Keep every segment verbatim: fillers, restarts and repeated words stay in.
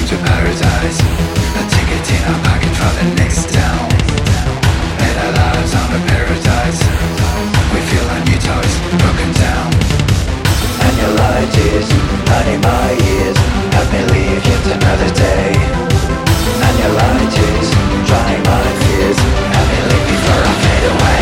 to paradise. A ticket in our pocket for the next town. Made our lives on a paradise. We feel our new toys broken down. And your light is lighting my ears. Help me live yet another day. And your light is drying my fears. Help me live before I fade away.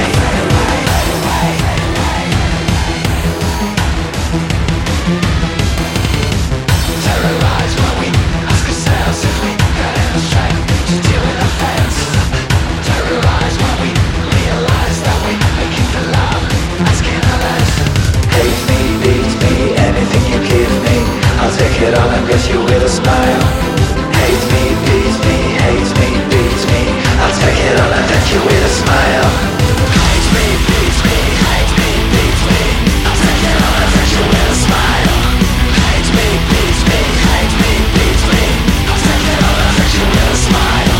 Terrorized when we ask ourselves if we got enough strength to deal with our fans. Terrorized when we realize that we making the love, asking others. Hate me, beat me, anything you give me, I'll take it all and bless you with a smile. Hate me, beat me, hate me, beat me, I'll take it all and thank you with a smile. Hate me, beat me, hate me, beat me, I'll take it all and thank you with a smile. Hate me, beat me, hate me, beat me, I'll take it all and thank you with a smile.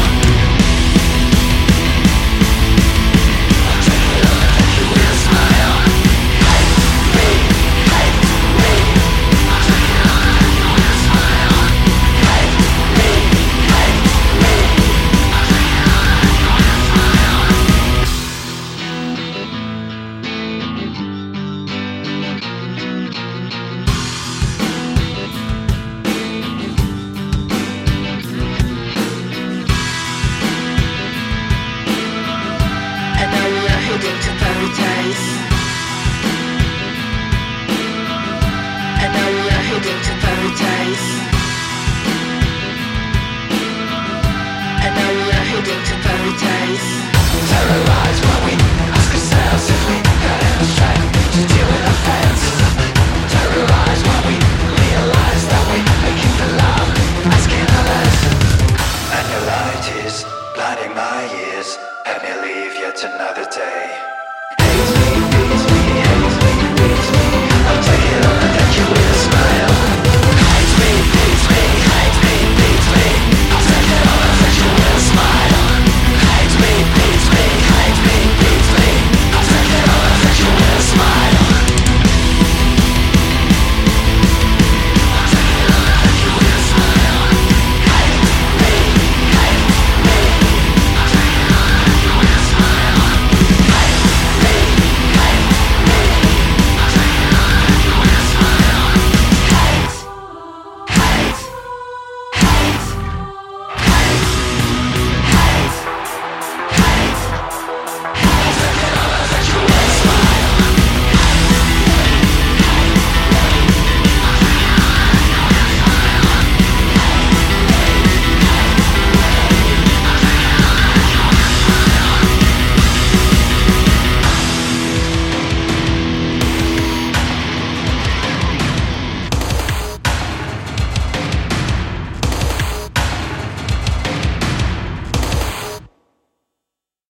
I'll take it all and thank you with a smile. Hate me, hate me, I'll take it all and thank you with a smile. Hate me, hate me, I'll take it all and thank you with a smile. And now we are heading to paradise. And now we are heading to paradise. And now we are heading to paradise. Terrorized when we ask ourselves if we got enough strength to deal with our fans. Terrorized when we realize that we making the love, asking others. And your light is blinding my ears. Help me leave yet another day.